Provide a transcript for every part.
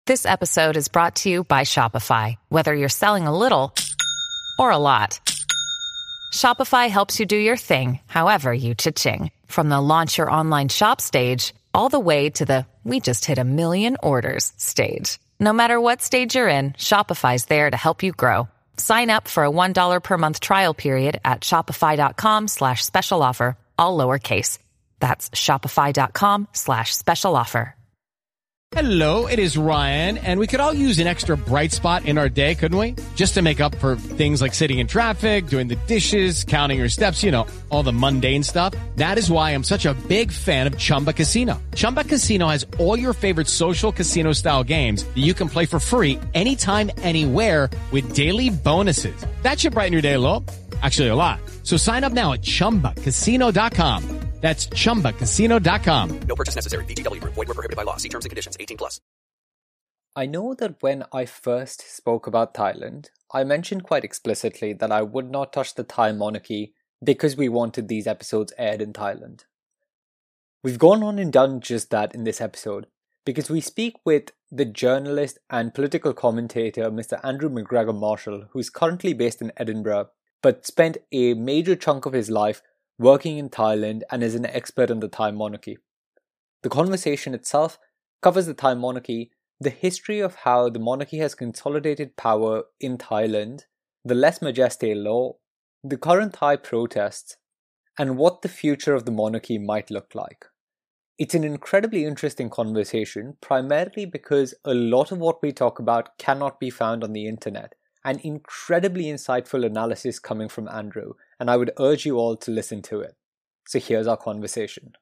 This episode is brought to you by Shopify. Whether you're selling a little or a lot, Shopify helps you do your thing, however you cha-ching. From the launch your online shop stage, all the way to the we just hit 1 million orders stage. No matter what stage you're in, Shopify's there to help you grow. Sign up for a $1 per month trial period at shopify.com/special offer, all lowercase. That's shopify.com/special offer. Hello, it is Ryan, and we could all use an extra bright spot in our day, couldn't we? Just to make up for things like sitting in traffic, doing the dishes, counting your steps, all the mundane stuff. That is why I'm such a big fan of Chumba Casino. Chumba Casino has all your favorite social casino-style games that you can play for free anytime, anywhere with daily bonuses. That should brighten your day a little. Actually, a lot. So sign up now at ChumbaCasino.com. That's ChumbaCasino.com. No purchase necessary. VGW Group. Void where prohibited by law. See terms and conditions. 18+. I know that when I first spoke about Thailand, I mentioned quite explicitly that I would not touch the Thai monarchy because we wanted these episodes aired in Thailand. We've gone on and done just that in this episode, because we speak with the journalist and political commentator Mr. Andrew McGregor Marshall, who's currently based in Edinburgh, but spent a major chunk of his life working in Thailand and is an expert on the Thai monarchy. The conversation itself covers the Thai monarchy, the history of how the monarchy has consolidated power in Thailand, the Lèse Majesté law, the current Thai protests, and what the future of the monarchy might look like. It's an incredibly interesting conversation, primarily because a lot of what we talk about cannot be found on the internet. An incredibly insightful analysis coming from Andrew, and I would urge you all to listen to it. So here's our conversation.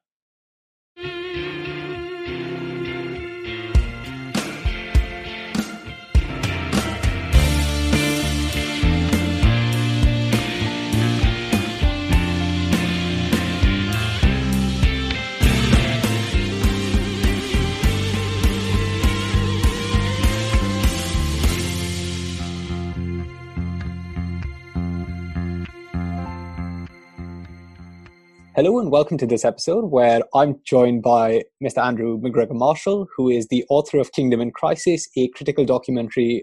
Hello and welcome to this episode where I'm joined by Mr. Andrew McGregor Marshall, who is the author of Kingdom in Crisis, a critical commentary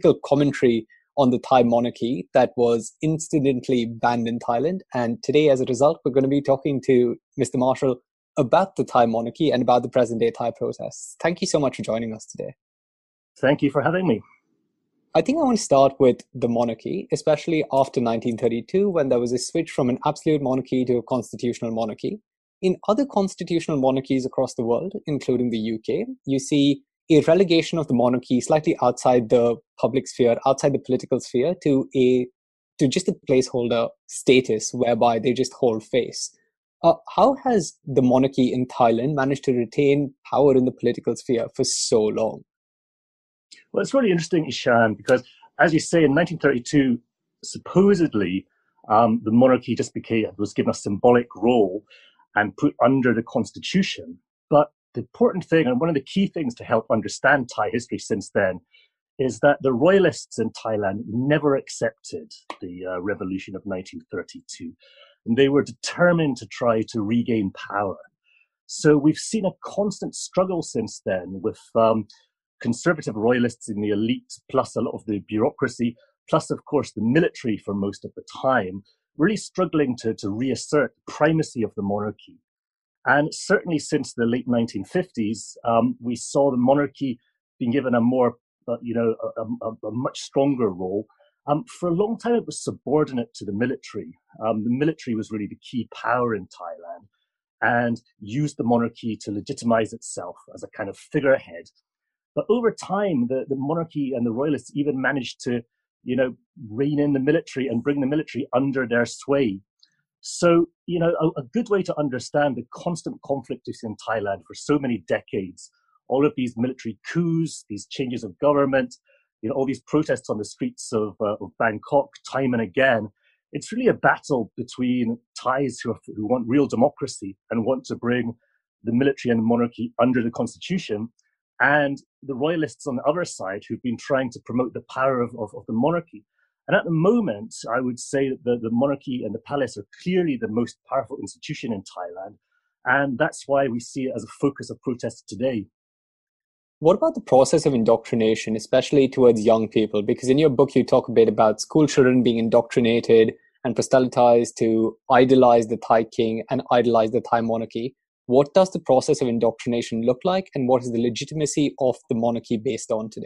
on the Thai monarchy that was incidentally banned in Thailand. And today, as a result, we're going to be talking to Mr. Marshall about the Thai monarchy and about the present-day Thai protests. Thank you so much for joining us today. Thank you for having me. I think I want to start with the monarchy, especially after 1932, when there was a switch from an absolute monarchy to a constitutional monarchy. In other constitutional monarchies across the world, including the UK, you see a relegation of the monarchy slightly outside the public sphere, outside the political sphere, to just a placeholder status whereby they just hold face. How has the monarchy in Thailand managed to retain power in the political sphere for so long? Well, it's really interesting, Ishan, because as you say, in 1932, supposedly the monarchy was given a symbolic role and put under the constitution. But the important thing, and one of the key things to help understand Thai history since then, is that the royalists in Thailand never accepted the revolution of 1932. And they were determined to try to regain power. So we've seen a constant struggle since then with conservative royalists in the elite, plus a lot of the bureaucracy, plus, of course, the military for most of the time, really struggling to reassert the primacy of the monarchy. And certainly since the late 1950s, we saw the monarchy being given a more, a much stronger role. For a long time, it was subordinate to the military. The military was really the key power in Thailand and used the monarchy to legitimize itself as a kind of figurehead. But over time, the monarchy and the royalists even managed to, rein in the military and bring the military under their sway. So, a good way to understand the constant conflict in Thailand for so many decades, all of these military coups, these changes of government, all these protests on the streets of Bangkok time and again, it's really a battle between Thais who want real democracy and want to bring the military and the monarchy under the constitution, and the royalists on the other side who've been trying to promote the power of the monarchy. And at the moment, I would say that the monarchy and the palace are clearly the most powerful institution in Thailand. And that's why we see it as a focus of protest today. What about the process of indoctrination, especially towards young people? Because in your book, you talk a bit about school children being indoctrinated and proselytized to idolize the Thai king and idolize the Thai monarchy. What does the process of indoctrination look like, and what is the legitimacy of the monarchy based on today?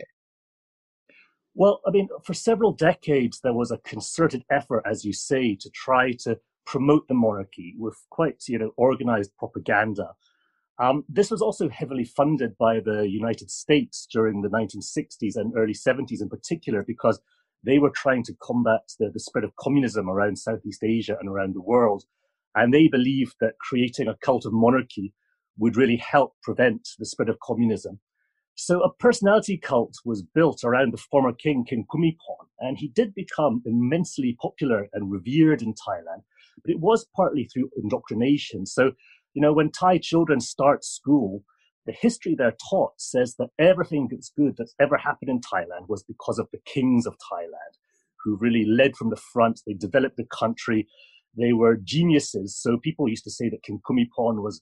Well, I mean, for several decades, there was a concerted effort, as you say, to try to promote the monarchy with quite, organized propaganda. This was also heavily funded by the United States during the 1960s and early 70s in particular, because they were trying to combat the spread of communism around Southeast Asia and around the world. And they believed that creating a cult of monarchy would really help prevent the spread of communism. So a personality cult was built around the former king, King Bhumibol, and he did become immensely popular and revered in Thailand, but it was partly through indoctrination. So, when Thai children start school, the history they're taught says that everything that's good that's ever happened in Thailand was because of the kings of Thailand, who really led from the front. They developed the country. They were geniuses. So people used to say that King Bhumibol was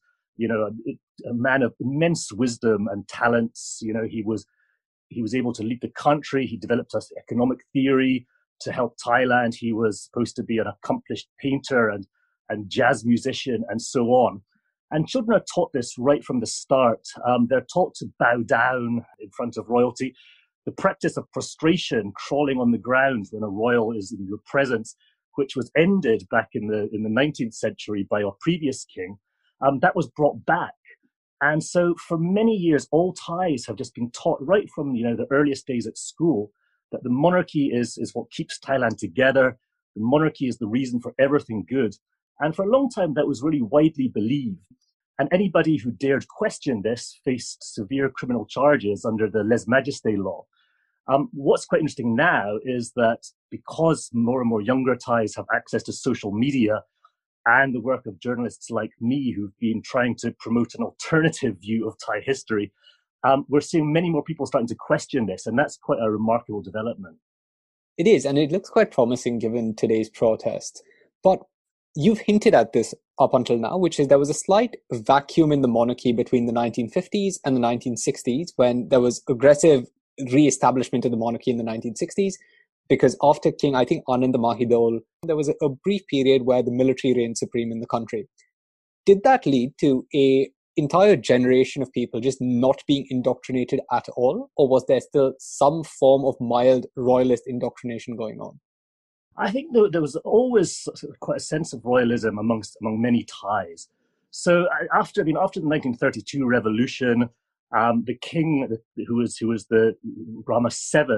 a man of immense wisdom and talents. He was able to lead the country. He developed an economic theory to help Thailand. He was supposed to be an accomplished painter and jazz musician and so on. And children are taught this right from the start. They're taught to bow down in front of royalty. The practice of prostration, crawling on the ground when a royal is in your presence, which was ended back in the 19th century by our previous king, that was brought back. And so for many years, all Thais have just been taught right from the earliest days at school that the monarchy is what keeps Thailand together. The monarchy is the reason for everything good. And for a long time, that was really widely believed. And anybody who dared question this faced severe criminal charges under the lèse-majesté law. What's quite interesting now is that because more and more younger Thais have access to social media and the work of journalists like me who've been trying to promote an alternative view of Thai history, we're seeing many more people starting to question this, and that's quite a remarkable development. It is, and it looks quite promising given today's protests. But you've hinted at this up until now, which is there was a slight vacuum in the monarchy between the 1950s and the 1960s when there was aggressive re-establishment of the monarchy in the 1960s. Because after King, I think, Ananda Mahidol, there was a brief period where the military reigned supreme in the country. Did that lead to an entire generation of people just not being indoctrinated at all? Or was there still some form of mild royalist indoctrination going on? I think there was always quite a sense of royalism among many Thais. So after the 1932 revolution, the king, who was the Rama VII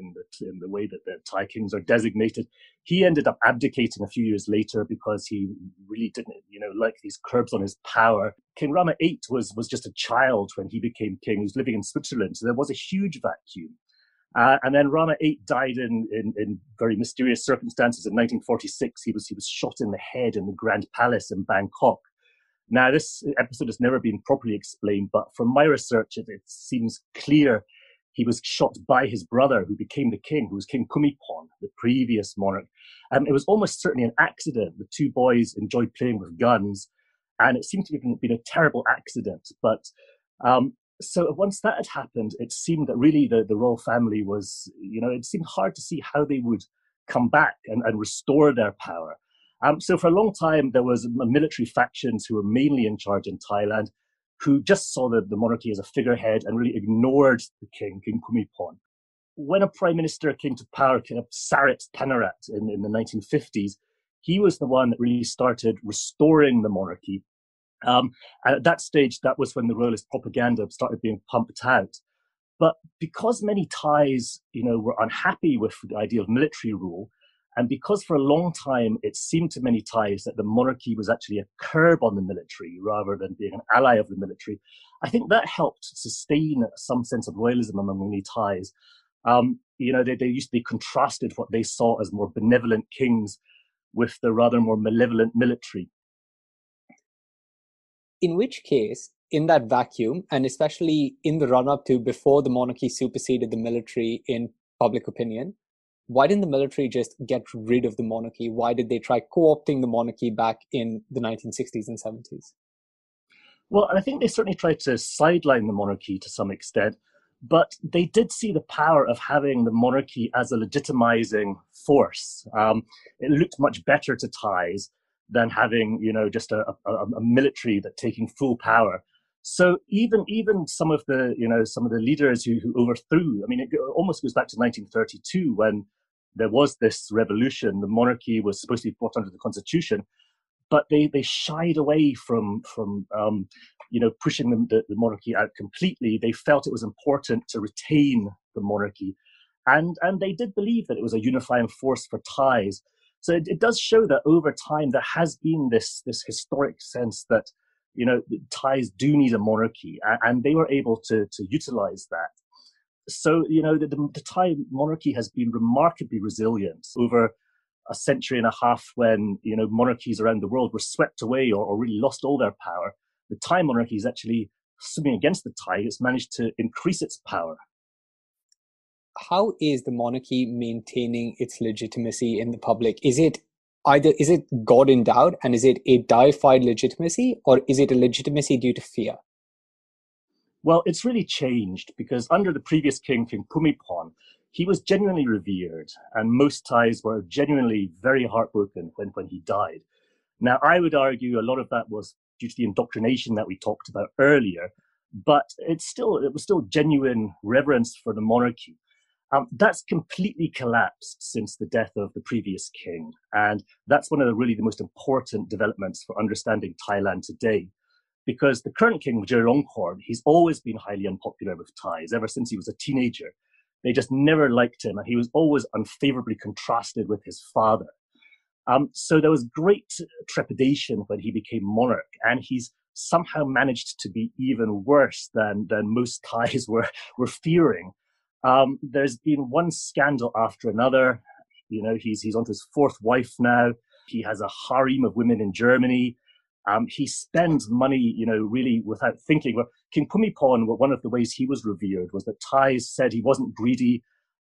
in the way that the Thai kings are designated, he ended up abdicating a few years later because he really didn't, like these curbs on his power. King Rama VIII was just a child when he became king. He was living in Switzerland, so there was a huge vacuum. And then Rama VIII died in very mysterious circumstances in 1946. He was shot in the head in the Grand Palace in Bangkok. Now, this episode has never been properly explained, but from my research, it seems clear he was shot by his brother, who became the king, who was King Bhumibol, the previous monarch. It was almost certainly an accident. The two boys enjoyed playing with guns, and it seemed to have been a terrible accident. But so once that had happened, it seemed that really the royal family was, it seemed hard to see how they would come back and restore their power. So for a long time, there was military factions who were mainly in charge in Thailand, who just saw the monarchy as a figurehead and really ignored the king, King Bhumibol. When a prime minister came to power, King Sarit Tanarat in the 1950s, he was the one that really started restoring the monarchy. At that stage, that was when the royalist propaganda started being pumped out. But because many Thais, were unhappy with the idea of military rule, and because for a long time it seemed to many Thais that the monarchy was actually a curb on the military rather than being an ally of the military, I think that helped sustain some sense of royalism among many Thais. They contrasted what they saw as more benevolent kings with the rather more malevolent military. In which case, in that vacuum, and especially in the run-up to before the monarchy superseded the military in public opinion, why didn't the military just get rid of the monarchy? Why did they try co-opting the monarchy back in the 1960s and 70s? Well, I think they certainly tried to sideline the monarchy to some extent. But they did see the power of having the monarchy as a legitimizing force. It looked much better to Thais than having, just a military that taking full power. So even some of the leaders who overthrew, I mean, it almost goes back to 1932 when there was this revolution. The monarchy was supposed to be brought under the constitution, but they shied away from pushing the monarchy out completely. They felt it was important to retain the monarchy, and they did believe that it was a unifying force for Thais. So it does show that over time there has been this historic sense that Thais do need a monarchy, and they were able to utilize that. So the Thai monarchy has been remarkably resilient over a century and a half when monarchies around the world were swept away or really lost all their power. The Thai monarchy is actually swimming against the tide. It's managed to increase its power. How is the monarchy maintaining its legitimacy in the public? Is it God endowed, and is it a deified legitimacy, or is it a legitimacy due to fear? Well, it's really changed because under the previous king, King Bhumibol, he was genuinely revered, and most Thais were genuinely very heartbroken when he died. Now, I would argue a lot of that was due to the indoctrination that we talked about earlier, but it was still genuine reverence for the monarchy. That's completely collapsed since the death of the previous king, and that's one of the most important developments for understanding Thailand today. Because the current king, Vajiralongkorn, he's always been highly unpopular with Thais ever since he was a teenager. They just never liked him, and he was always unfavorably contrasted with his father. So there was great trepidation when he became monarch, and he's somehow managed to be even worse than most Thais were fearing. There's been one scandal after another. He's onto his fourth wife now. He has a harem of women in Germany. He spends money, really without thinking. Well, King Bhumibol, one of the ways he was revered was that Thais said he wasn't greedy.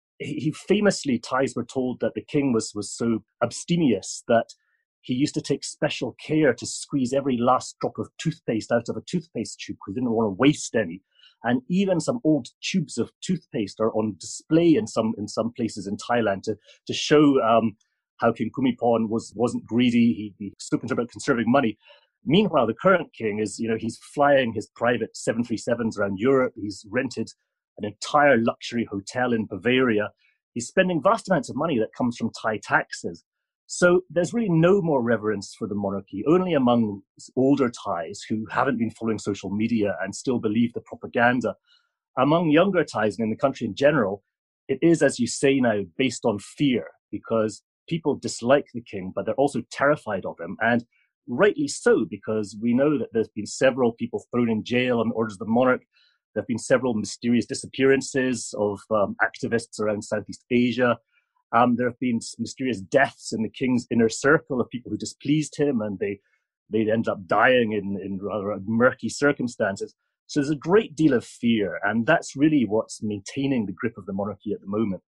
He famously, Thais were told that the king was so abstemious that he used to take special care to squeeze every last drop of toothpaste out of a toothpaste tube because he didn't want to waste any. And even some old tubes of toothpaste are on display in some places in Thailand to show how King Bhumibol wasn't greedy. He spoke about conserving money. Meanwhile, the current king is, he's flying his private 737s around Europe. He's rented an entire luxury hotel in Bavaria. He's spending vast amounts of money that comes from Thai taxes. So there's really no more reverence for the monarchy, only among older Thais who haven't been following social media and still believe the propaganda. Among younger Thais and in the country in general, it is, as you say now, based on fear, because people dislike the king, but they're also terrified of him. And rightly so, because we know that there's been several people thrown in jail on orders of the monarch. There have been several mysterious disappearances of activists around Southeast Asia. There have been mysterious deaths in the king's inner circle of people who displeased him, and they'd end up dying in rather murky circumstances. So there's a great deal of fear, and that's really what's maintaining the grip of the monarchy at the moment.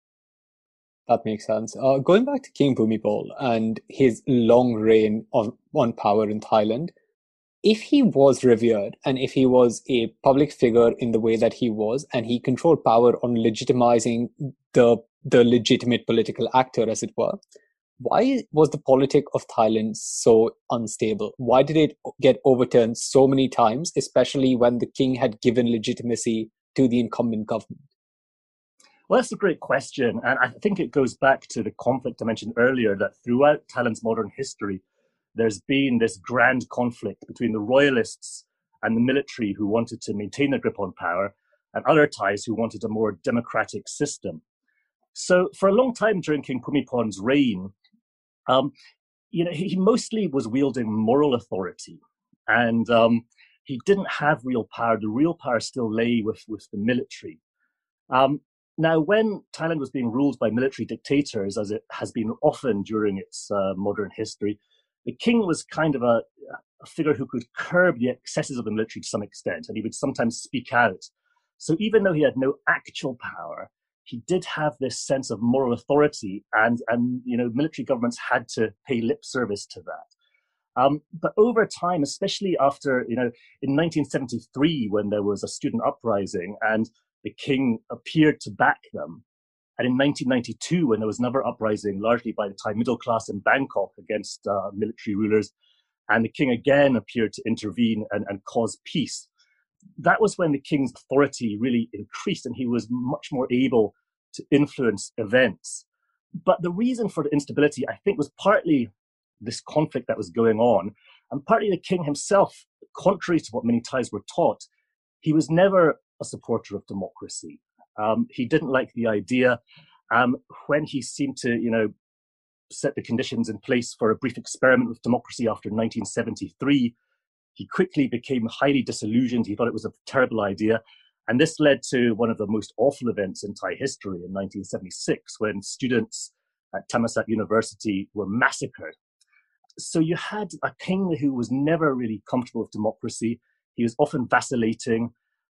That makes sense. Going back to King Bhumibol and his long reign on power in Thailand, if he was revered and if he was a public figure in the way that he was, and he controlled power on legitimizing the legitimate political actor, as it were, why was the politic of Thailand so unstable? Why did it get overturned so many times, especially when the king had given legitimacy to the incumbent government? Well, that's a great question. And I think it goes back to the conflict I mentioned earlier, that throughout Thailand's modern history, there's been this grand conflict between the royalists and the military who wanted to maintain their grip on power, and other Thais who wanted a more democratic system. So for a long time during King Bhumibol's reign, he mostly was wielding moral authority, and he didn't have real power. The real power still lay with the military. Now, when Thailand was being ruled by military dictators, as it has been often during its modern history, the king was kind of a figure who could curb the excesses of the military to some extent, and he would sometimes speak out. So even though he had no actual power, he did have this sense of moral authority, and military governments had to pay lip service to that. But over time, especially after, in 1973, when there was a student uprising and the king appeared to back them. And in 1992, when there was another uprising, largely by the Thai middle class in Bangkok against military rulers, and the king again appeared to intervene and cause peace, that was when the king's authority really increased and he was much more able to influence events. But the reason for the instability, I think, was partly this conflict that was going on, and partly the king himself, contrary to what many Thais were taught, he was never a supporter of democracy. He didn't like the idea. When he seemed to, set the conditions in place for a brief experiment with democracy after 1973, he quickly became highly disillusioned. He thought it was a terrible idea. And this led to one of the most awful events in Thai history in 1976, when students at Thammasat University were massacred. So you had a king who was never really comfortable with democracy. He was often vacillating.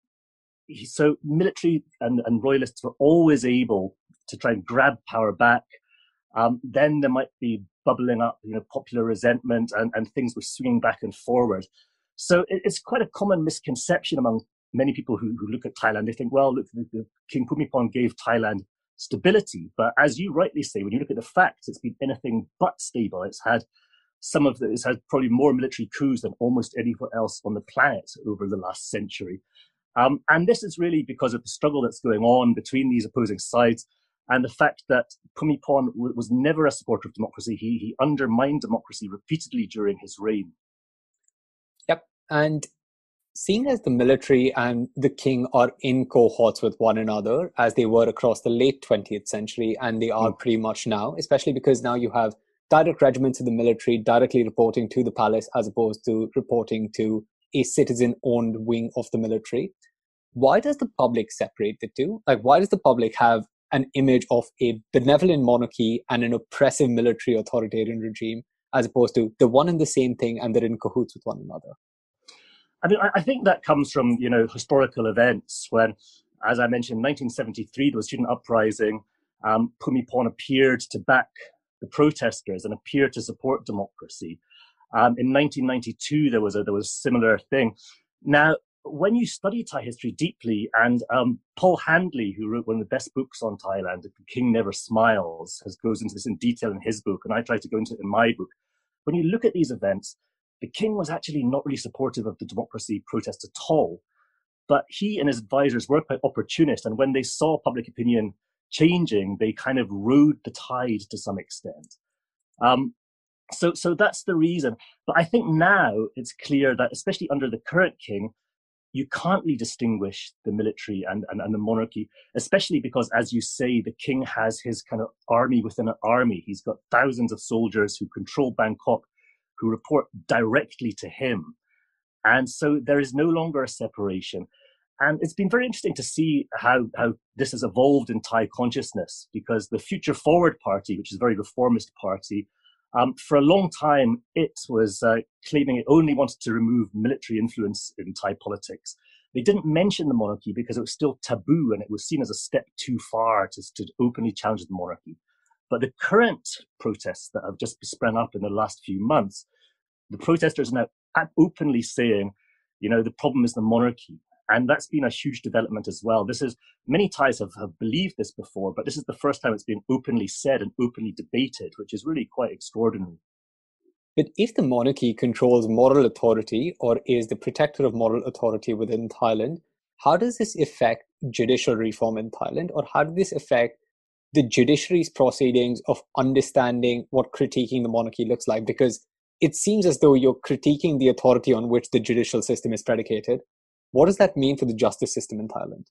So military and royalists were always able to try and grab power back. Then there might be bubbling up, popular resentment, and things were swinging back and forward. So it's quite a common misconception among many people who look at Thailand. They think, well, look, the King Bhumibol gave Thailand stability. But as you rightly say, when you look at the facts, it's been anything but stable. It's had probably more military coups than almost anywhere else on the planet over the last century. And this is really because of the struggle that's going on between these opposing sides and the fact that Bhumibol was never a supporter of democracy. He undermined democracy repeatedly during his reign. Yep. And seeing as the military and the king are in cohorts with one another, as they were across the late 20th century, and they are pretty much now, especially because now you have direct regiments of the military directly reporting to the palace as opposed to reporting to a citizen-owned wing of the military. Why does the public separate the two? Like, why does the public have an image of a benevolent monarchy and an oppressive military authoritarian regime as opposed to the one and the same thing and they're in cahoots with one another? I mean, I think that comes from, historical events when, as I mentioned, 1973, there was a student uprising. Bhumibol appeared to back the protesters and appeared to support democracy. In 1992, there was a similar thing. Now, when you study Thai history deeply, and Paul Handley, who wrote one of the best books on Thailand, The King Never Smiles, goes into this in detail in his book, and I try to go into it in my book. When you look at these events, the king was actually not really supportive of the democracy protests at all. But he and his advisors were quite opportunist, and when they saw public opinion changing, they kind of rode the tide to some extent. So that's the reason. But I think now it's clear that, especially under the current king, you can't really distinguish the military and the monarchy, especially because, as you say, the king has his kind of army within an army. He's got thousands of soldiers who control Bangkok, who report directly to him. And so there is no longer a separation. And it's been very interesting to see how this has evolved in Thai consciousness, because the Future Forward Party, which is a very reformist party, for a long time, it was claiming it only wanted to remove military influence in Thai politics. They didn't mention the monarchy because it was still taboo and it was seen as a step too far to openly challenge the monarchy. But the current protests that have just sprung up in the last few months, the protesters are now openly saying, the problem is the monarchy. And that's been a huge development as well. Many Thais have believed this before, but this is the first time it's been openly said and openly debated, which is really quite extraordinary. But if the monarchy controls moral authority or is the protector of moral authority within Thailand, how does this affect judicial reform in Thailand? Or how does this affect the judiciary's proceedings of understanding what critiquing the monarchy looks like? Because it seems as though you're critiquing the authority on which the judicial system is predicated. What does that mean for the justice system in Thailand?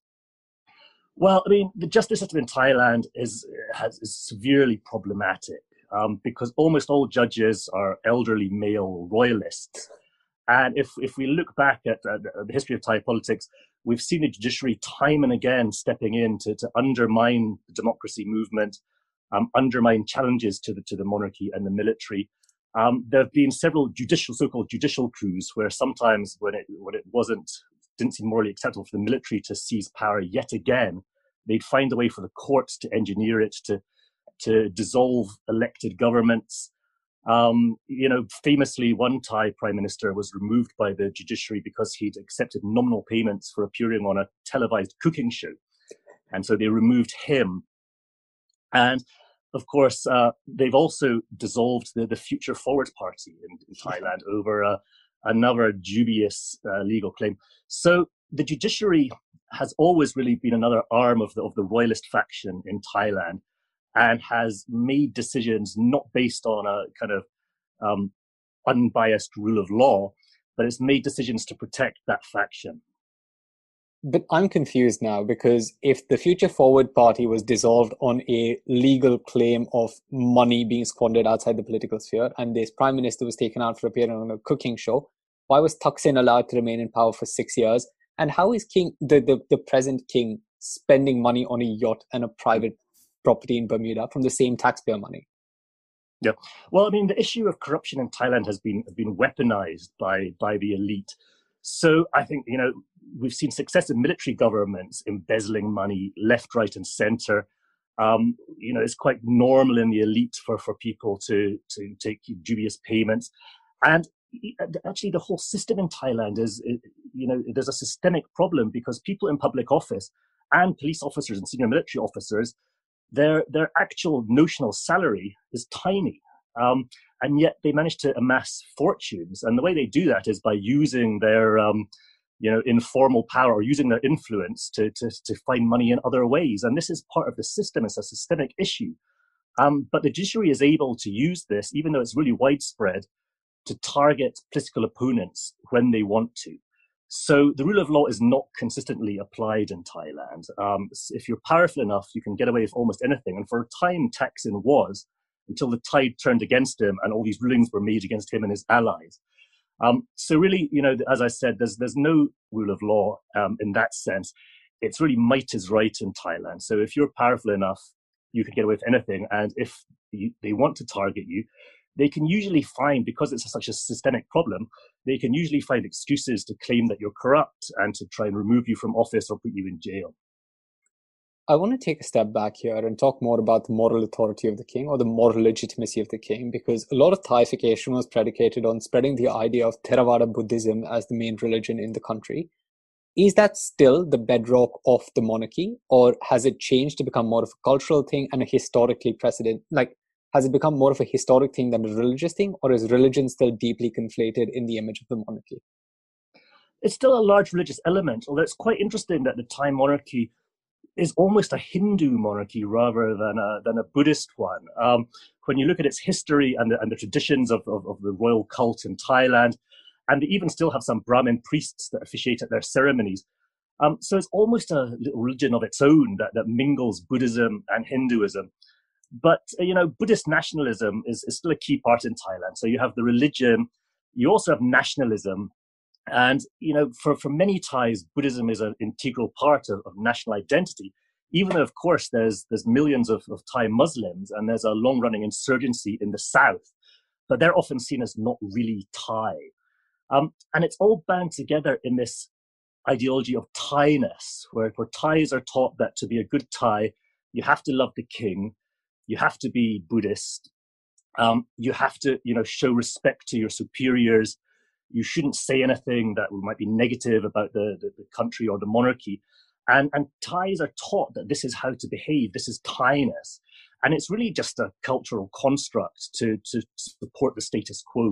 Well, I mean, the justice system in Thailand is severely problematic because almost all judges are elderly male royalists. And if we look back at the history of Thai politics, we've seen the judiciary time and again stepping in to undermine the democracy movement, undermine challenges to the monarchy and the military. There have been several so-called judicial coups where sometimes when it didn't seem morally acceptable for the military to seize power yet again, they'd find a way for the courts to engineer it, to dissolve elected governments. Famously, one Thai prime minister was removed by the judiciary because he'd accepted nominal payments for appearing on a televised cooking show. And so they removed him. And of course, they've also dissolved the Future Forward Party in Thailand over another dubious legal claim. So the judiciary has always really been another arm of the royalist faction in Thailand, and has made decisions not based on a kind of unbiased rule of law, but it's made decisions to protect that faction. But I'm confused now, because if the Future Forward Party was dissolved on a legal claim of money being squandered outside the political sphere, and this prime minister was taken out for appearing on a cooking show, why was Thaksin allowed to remain in power for 6 years? And how is the present king spending money on a yacht and a private property in Bermuda from the same taxpayer money? Yeah, well, I mean, the issue of corruption in Thailand has been weaponized by the elite. So I think, we've seen successive military governments embezzling money left, right, and center. It's quite normal in the elite for people to take dubious payments. And actually, the whole system in Thailand is, there's a systemic problem, because people in public office and police officers and senior military officers, their actual notional salary is tiny. And yet they manage to amass fortunes. And the way they do that is by using their, informal power, or using their influence to find money in other ways. And this is part of the system. It's a systemic issue. But the judiciary is able to use this, even though it's really widespread, to target political opponents when they want to. So the rule of law is not consistently applied in Thailand. If you're powerful enough, you can get away with almost anything. And for a time, Thaksin was, until the tide turned against him and all these rulings were made against him and his allies. So really, as I said, there's no rule of law in that sense. It's really might is right in Thailand. So if you're powerful enough, you can get away with anything. And if they want to target you, they can usually find, because it's such a systemic problem, they can usually find excuses to claim that you're corrupt and to try and remove you from office or put you in jail. I want to take a step back here and talk more about the moral authority of the king, or the moral legitimacy of the king, because a lot of Thaification was predicated on spreading the idea of Theravada Buddhism as the main religion in the country. Is that still the bedrock of the monarchy, or has it changed to become more of a cultural thing and a historically precedent? Has it become more of a historic thing than a religious thing, or is religion still deeply conflated in the image of the monarchy? It's still a large religious element, although it's quite interesting that the Thai monarchy is almost a Hindu monarchy rather than a Buddhist one. When you look at its history and the traditions of the royal cult in Thailand, and they even still have some Brahmin priests that officiate at their ceremonies. So it's almost a little religion of its own that mingles Buddhism and Hinduism. But, Buddhist nationalism is still a key part in Thailand. So you have the religion, you also have nationalism. And, for many Thais, Buddhism is an integral part of national identity, even though, of course, there's millions of Thai Muslims, and there's a long-running insurgency in the south. But they're often seen as not really Thai. And it's all bound together in this ideology of Thai-ness, where Thais are taught that to be a good Thai, you have to love the king, you have to be Buddhist, you have to, show respect to your superiors. You shouldn't say anything that might be negative about the country or the monarchy. And Thais are taught that this is how to behave. This is Thai-ness. And it's really just a cultural construct to support the status quo.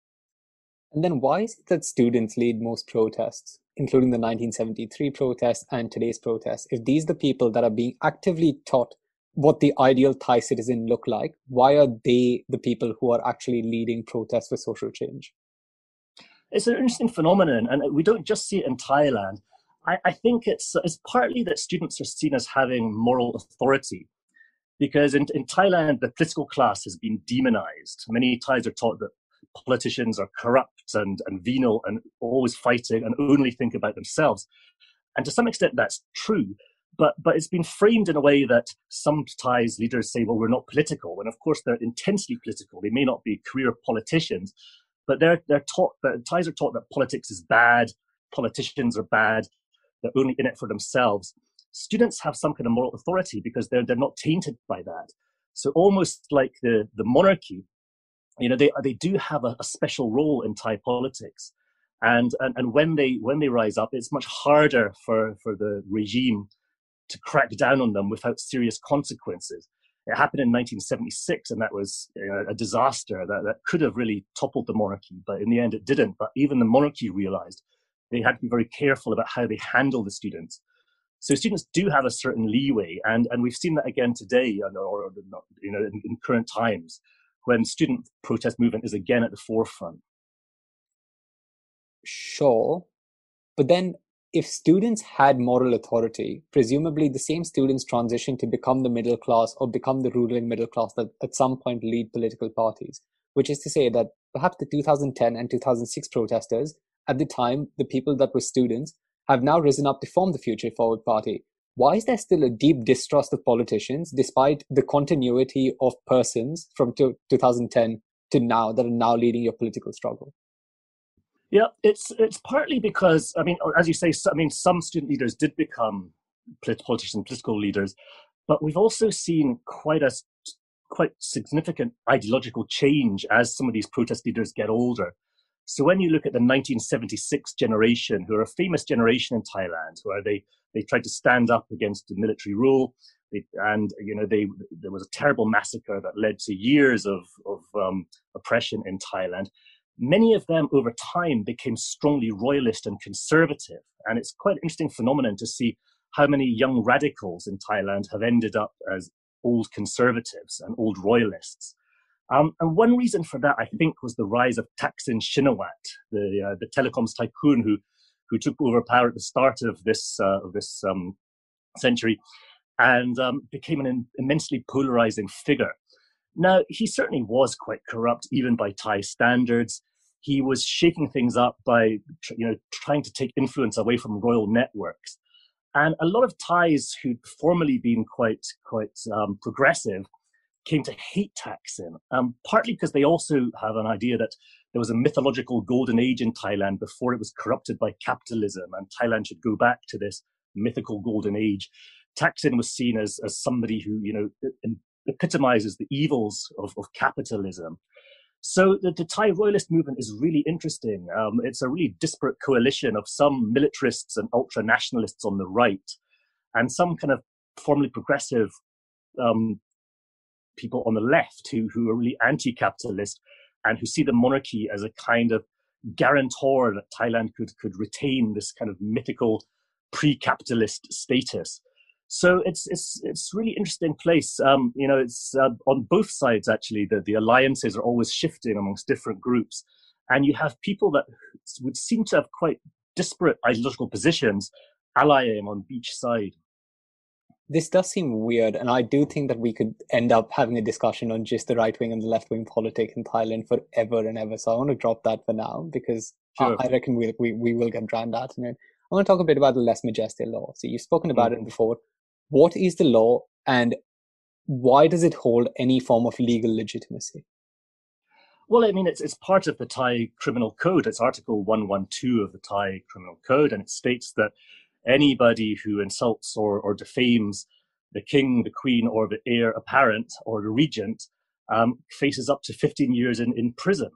And then why is it that students lead most protests, including the 1973 protests and today's protests? If these are the people that are being actively taught what the ideal Thai citizen look like, why are they the people who are actually leading protests for social change? It's an interesting phenomenon, and we don't just see it in Thailand. I think it's partly that students are seen as having moral authority, because in Thailand, the political class has been demonized. Many Thais are taught that politicians are corrupt and venal and always fighting and only think about themselves. And to some extent, that's true. But it's been framed in a way that some Thais leaders say, well, we're not political. And of course, they're intensely political. They may not be career politicians, but they're taught that Thais are taught that politics is bad, politicians are bad, they're only in it for themselves. Students have some kind of moral authority because they're not tainted by that. So almost like the monarchy, they do have a special role in Thai politics. And when they rise up, it's much harder for the regime to crack down on them without serious consequences. It happened in 1976, and that was a disaster that could have really toppled the monarchy, but in the end it didn't. But even the monarchy realized they had to be very careful about how they handle the students. So students do have a certain leeway, and we've seen that again today, or in current times, when student protest movement is again at the forefront. Sure, but then if students had moral authority, presumably the same students transition to become the middle class or become the ruling middle class that at some point lead political parties, which is to say that perhaps the 2010 and 2006 protesters, at the time, the people that were students, have now risen up to form the Future Forward Party. Why is there still a deep distrust of politicians despite the continuity of persons from 2010 to now that are now leading your political struggle? Yeah, it's partly because, I mean, as you say, some student leaders did become politicians, political leaders, but we've also seen quite significant ideological change as some of these protest leaders get older. So when you look at the 1976 generation, who are a famous generation in Thailand, where they tried to stand up against the military rule, there was a terrible massacre that led to years of oppression in Thailand. Many of them over time became strongly royalist and conservative. And it's quite an interesting phenomenon to see how many young radicals in Thailand have ended up as old conservatives and old royalists. And one reason for that, I think, was the rise of Thaksin Shinawatra, the telecoms tycoon who took over power at the start of this century and became an immensely polarizing figure. Now, he certainly was quite corrupt, even by Thai standards. He was shaking things up by, trying to take influence away from royal networks. And a lot of Thais who'd formerly been quite progressive came to hate Thaksin, partly because they also have an idea that there was a mythological golden age in Thailand before it was corrupted by capitalism, and Thailand should go back to this mythical golden age. Thaksin was seen as somebody who, epitomizes the evils of capitalism. So the Thai royalist movement is really interesting. It's a really disparate coalition of some militarists and ultra-nationalists on the right, and some kind of formerly progressive people on the left who are really anti-capitalist and who see the monarchy as a kind of guarantor that Thailand could retain this kind of mythical pre-capitalist status. So it's really interesting place. It's on both sides, actually. The alliances are always shifting amongst different groups. And you have people that would seem to have quite disparate ideological positions allying on each side. This does seem weird, and I do think that we could end up having a discussion on just the right-wing and the left-wing politics in Thailand forever and ever. So I want to drop that for now, because sure. I reckon we will get drowned out in it. I want to talk a bit about the Lèse Majesté law. So you've spoken about it before. What is the law, and why does it hold any form of legal legitimacy? Well, I mean, it's part of the Thai Criminal Code. It's Article 112 of the Thai Criminal Code, and it states that anybody who insults or defames the king, the queen, or the heir apparent, or the regent, faces up to 15 years in prison.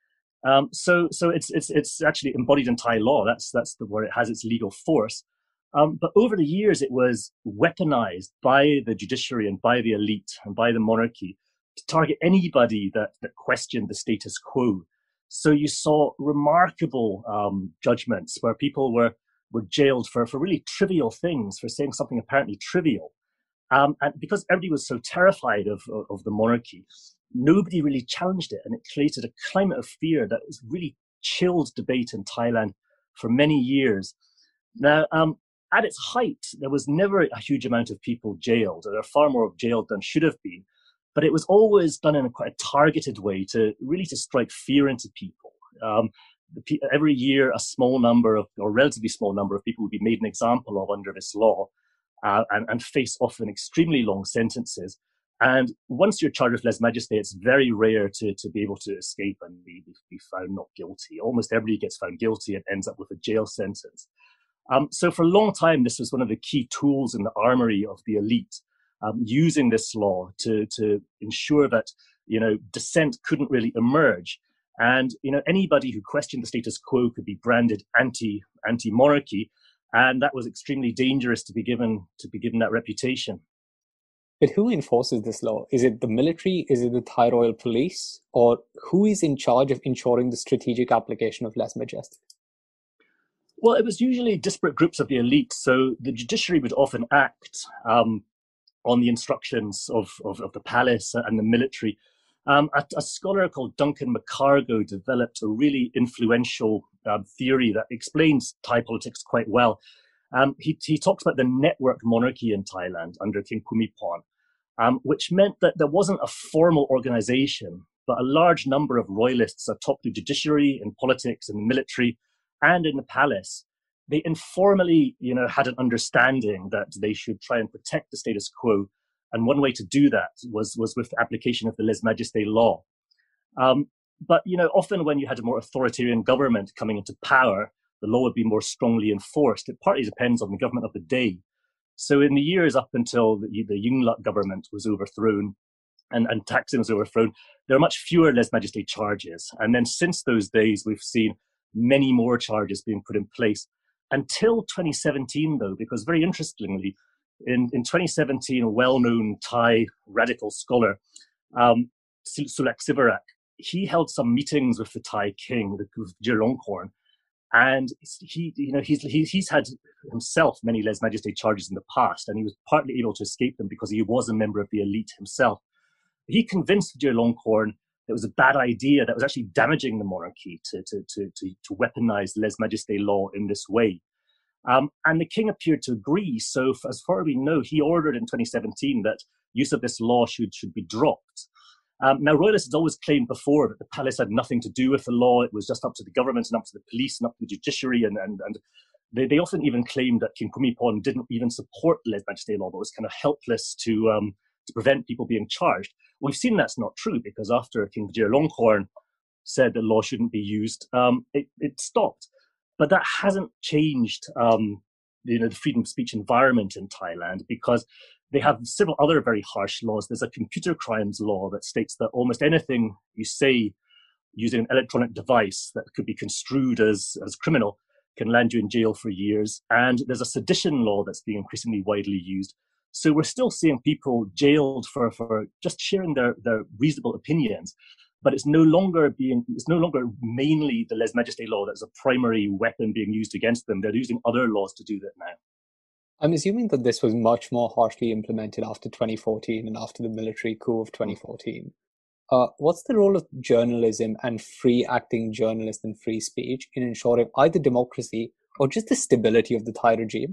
So it's actually embodied in Thai law. That's where it has its legal force. But over the years, it was weaponized by the judiciary and by the elite and by the monarchy to target anybody that questioned the status quo. So you saw remarkable judgments where people were jailed for really trivial things, for saying something apparently trivial. And because everybody was so terrified of the monarchy, nobody really challenged it. And it created a climate of fear that has really chilled debate in Thailand for many years. Now, at its height, there was never a huge amount of people jailed. There are far more jailed than should have been. But it was always done in a quite targeted way to strike fear into people. Every year, a relatively small number of people would be made an example of under this law and face often extremely long sentences. And once you're charged with lèse majesté, it's very rare to be able to escape and be found not guilty. Almost everybody gets found guilty and ends up with a jail sentence. So for a long time, this was one of the key tools in the armory of the elite, using this law to ensure that, dissent couldn't really emerge. And, anybody who questioned the status quo could be branded anti-monarchy. And that was extremely dangerous to be given that reputation. But who enforces this law? Is it the military? Is it the Thai Royal Police? Or who is in charge of ensuring the strategic application of lèse majesté? Well, it was usually disparate groups of the elite. So the judiciary would often act on the instructions of the palace and the military. A scholar called Duncan McCargo developed a really influential theory that explains Thai politics quite well. He talks about the network monarchy in Thailand under King Bhumibol, which meant that there wasn't a formal organization, but a large number of royalists atop the judiciary, in politics, in the military, and in the palace. They informally, had an understanding that they should try and protect the status quo. And one way to do that was with the application of the lèse majesté law. But, often when you had a more authoritarian government coming into power, the law would be more strongly enforced. It partly depends on the government of the day. So in the years up until the Yingluck government was overthrown and Thaksin was overthrown, there are much fewer lèse majesté charges. And then since those days, we've seen many more charges being put in place. Until 2017, though, because very interestingly, in 2017, a well-known Thai radical scholar, Sulak Sivarak, he held some meetings with the Thai king, with Vajiralongkorn, and he's had himself many lèse majesté charges in the past, and he was partly able to escape them because he was a member of the elite himself. He convinced Vajiralongkorn that it was a bad idea, that was actually damaging the monarchy to weaponize lèse majesté law in this way. And the king appeared to agree. So as far as we know, he ordered in 2017 that use of this law should be dropped. Now, royalists had always claimed before that the palace had nothing to do with the law. It was just up to the government and up to the police and up to the judiciary. And they often even claimed that King Bhumibol didn't even support lèse majesté law, but was kind of helpless to prevent people being charged. We've seen that's not true, because after King Vajiralongkorn said the law shouldn't be used, it stopped. But that hasn't changed the freedom of speech environment in Thailand, because they have several other very harsh laws. There's a computer crimes law that states that almost anything you say using an electronic device that could be construed as criminal can land you in jail for years. And there's a sedition law that's being increasingly widely used. So we're still seeing people jailed for just sharing their reasonable opinions. But it's no longer mainly the lèse majesté law that's a primary weapon being used against them. They're using other laws to do that now. I'm assuming that this was much more harshly implemented after 2014 and after the military coup of 2014. What's the role of journalism and free acting journalists and free speech in ensuring either democracy or just the stability of the Thai regime?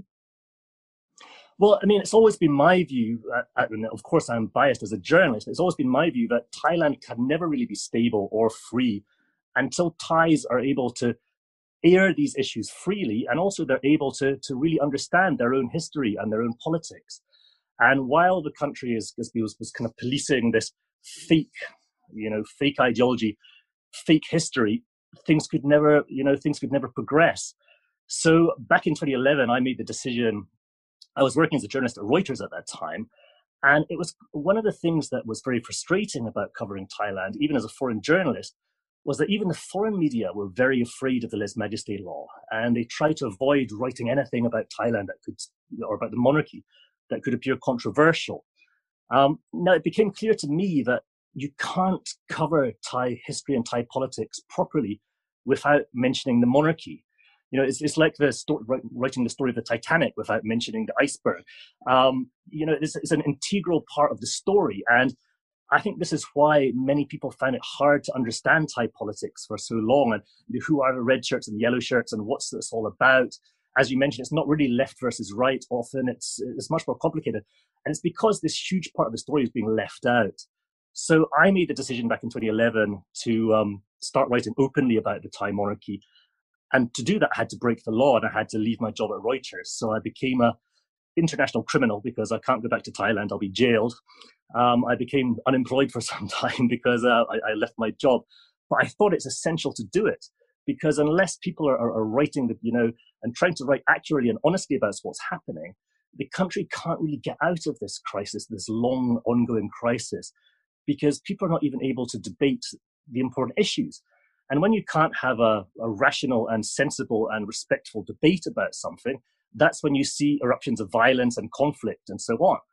Well, I mean, it's always been my view, and of course I'm biased as a journalist, it's always been my view that Thailand can never really be stable or free until Thais are able to air these issues freely, and also they're able to really understand their own history and their own politics. And while the country was kind of policing this fake ideology, fake history, things could never progress. So back in 2011, I made the decision. I was working as a journalist at Reuters at that time, and it was one of the things that was very frustrating about covering Thailand, even as a foreign journalist, was that even the foreign media were very afraid of the lèse majesté law, and they tried to avoid writing anything about Thailand or about the monarchy that could appear controversial. Now, it became clear to me that you can't cover Thai history and Thai politics properly without mentioning the monarchy. It's like writing the story of the Titanic without mentioning the iceberg. It's an integral part of the story. And I think this is why many people found it hard to understand Thai politics for so long. And who are the red shirts and yellow shirts, and what's this all about? As you mentioned, it's not really left versus right. Often it's much more complicated. And it's because this huge part of the story is being left out. So I made the decision back in 2011 to start writing openly about the Thai monarchy. And to do that, I had to break the law, and I had to leave my job at Reuters. So I became an international criminal because I can't go back to Thailand. I'll be jailed. I became unemployed for some time because I left my job. But I thought it's essential to do it, because unless people are writing, and trying to write accurately and honestly about what's happening, the country can't really get out of this crisis, this long ongoing crisis, because people are not even able to debate the important issues. And when you can't have a rational and sensible and respectful debate about something, that's when you see eruptions of violence and conflict and so on.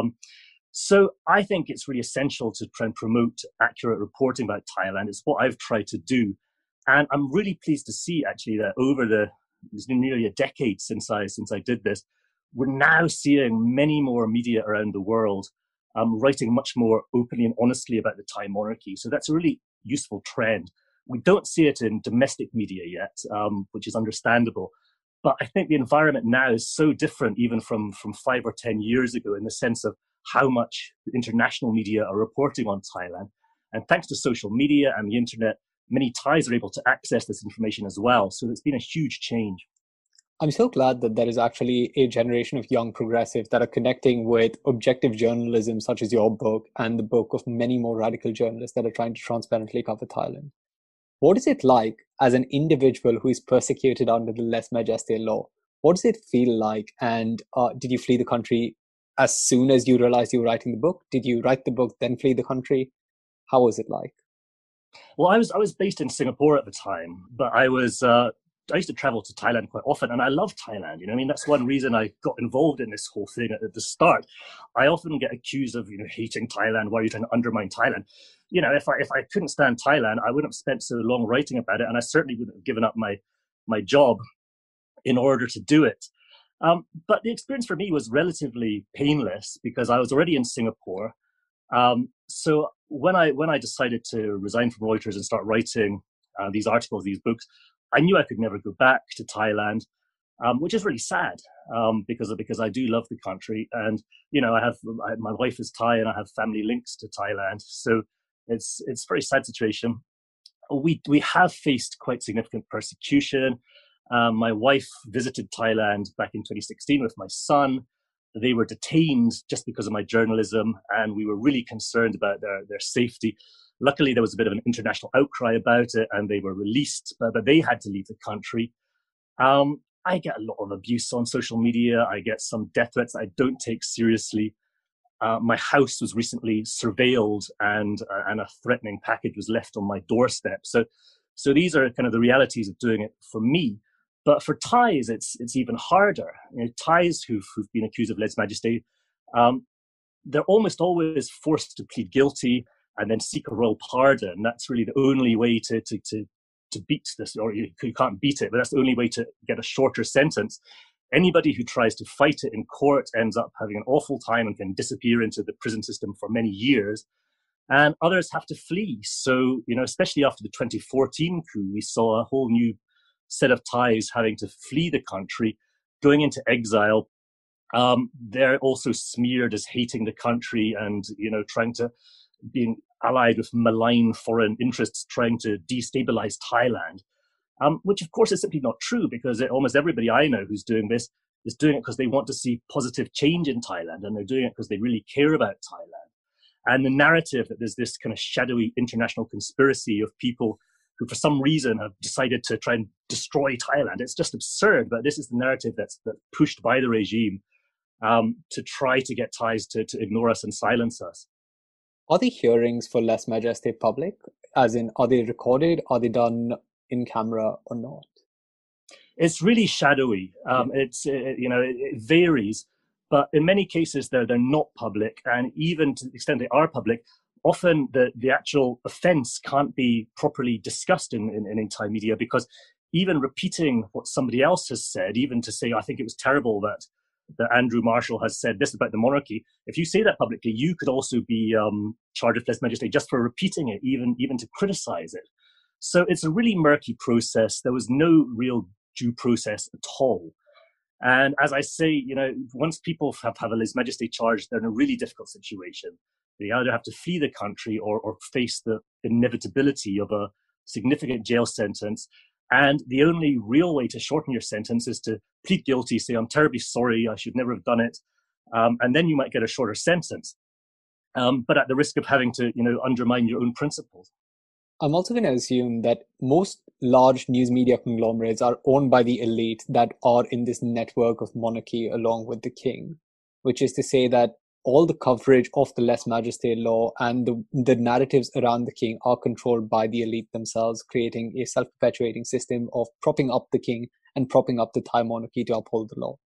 So I think it's really essential to try and promote accurate reporting about Thailand. It's what I've tried to do. And I'm really pleased to see actually that it's been nearly a decade since I did this, we're now seeing many more media around the world writing much more openly and honestly about the Thai monarchy. So that's a really useful trend. We don't see it in domestic media yet, which is understandable. But I think the environment now is so different even from 5 or 10 years ago in the sense of how much the international media are reporting on Thailand. And thanks to social media and the internet, many Thais are able to access this information as well. So it's been a huge change. I'm so glad that there is actually a generation of young progressives that are connecting with objective journalism, such as your book and the book of many more radical journalists that are trying to transparently cover Thailand. What is it like as an individual who is persecuted under the Lèse Majesté law? What does it feel like? And did you flee the country as soon as you realized you were writing the book? Did you write the book, then flee the country? How was it like? Well, I was based in Singapore at the time, but I used to travel to Thailand quite often, and I love Thailand. I mean, that's one reason I got involved in this whole thing at the start. I often get accused of, hating Thailand. Why are you trying to undermine Thailand? If I couldn't stand Thailand, I wouldn't have spent so long writing about it, and I certainly wouldn't have given up my job in order to do it. But the experience for me was relatively painless because I was already in Singapore. So when I decided to resign from Reuters and start writing these articles, these books, I knew I could never go back to Thailand, which is really sad because I do love the country, and my wife is Thai and I have family links to Thailand, so it's a very sad situation. We have faced quite significant persecution. My wife visited Thailand back in 2016 with my son. They were detained just because of my journalism, and we were really concerned about their safety. Luckily, there was a bit of an international outcry about it, and they were released, but they had to leave the country. I get a lot of abuse on social media. I get some death threats I don't take seriously. My house was recently surveilled, and a threatening package was left on my doorstep. So these are kind of the realities of doing it for me. But for Thais, it's even harder. Thais who've been accused of lèse majesté, they're almost always forced to plead guilty and then seek a royal pardon. That's really the only way to beat this, or you can't beat it, but that's the only way to get a shorter sentence. Anybody who tries to fight it in court ends up having an awful time and can disappear into the prison system for many years. And others have to flee. So, especially after the 2014 coup, we saw a whole new set of Thais having to flee the country, going into exile. They're also smeared as hating the country and, trying to being allied with malign foreign interests trying to destabilize Thailand, which of course is simply not true, because almost everybody I know who's doing this is doing it because they want to see positive change in Thailand, and they're doing it because they really care about Thailand. And the narrative that there's this kind of shadowy international conspiracy of people who for some reason have decided to try and destroy Thailand, it's just absurd. But this is the narrative that's pushed by the regime to try to get Thais to ignore us and silence us. Are the hearings for Lèse Majesté public? As in, are they recorded? Are they done in camera or not? It's really shadowy. It varies, but in many cases they're not public, and even to the extent they are public, often the actual offence can't be properly discussed in Thai media, because even repeating what somebody else has said, even to say, I think it was terrible that Andrew Marshall has said this about the monarchy. If you say that publicly, you could also be charged with lèse majesté just for repeating it, even to criticize it. So it's a really murky process. There was no real due process at all. And as I say, once people have a lèse majesté charge, they're in a really difficult situation. They either have to flee the country or face the inevitability of a significant jail sentence. And the only real way to shorten your sentence is to plead guilty, say, I'm terribly sorry, I should never have done it. And then you might get a shorter sentence, but at the risk of having to, undermine your own principles. I'm also going to assume that most large news media conglomerates are owned by the elite that are in this network of monarchy along with the king, which is to say that all the coverage of the lèse majesté law and the narratives around the king are controlled by the elite themselves, creating a self-perpetuating system of propping up the king and propping up the Thai monarchy to uphold the law.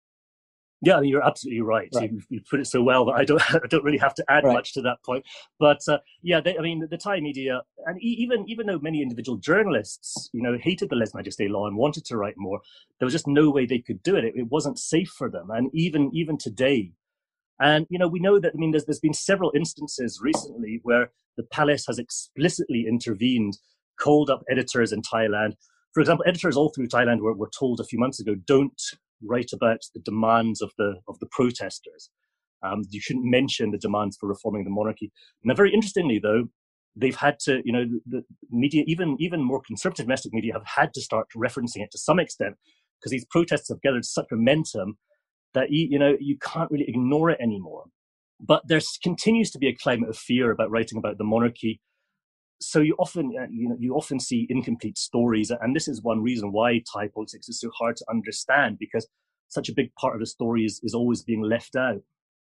Yeah, I mean, you're absolutely right. Right. You put it so well that I don't I don't really have to add Right. much to that point. But yeah, I mean, the Thai media, and even though many individual journalists, hated the lèse-majesté law and wanted to write more, there was just no way they could do it. It wasn't safe for them, and even today. And we know that. I mean, there's been several instances recently where the palace has explicitly intervened, called up editors in Thailand. For example, editors all through Thailand were told a few months ago, don't write about the demands of the protesters. You shouldn't mention the demands for reforming the monarchy. Now, very interestingly, though, they've had to, the media, even more conservative domestic media, have had to start referencing it to some extent, because these protests have gathered such momentum that you can't really ignore it anymore. But there continues to be a climate of fear about writing about the monarchy. So you often see incomplete stories, and this is one reason why Thai politics is so hard to understand, because such a big part of the story is always being left out.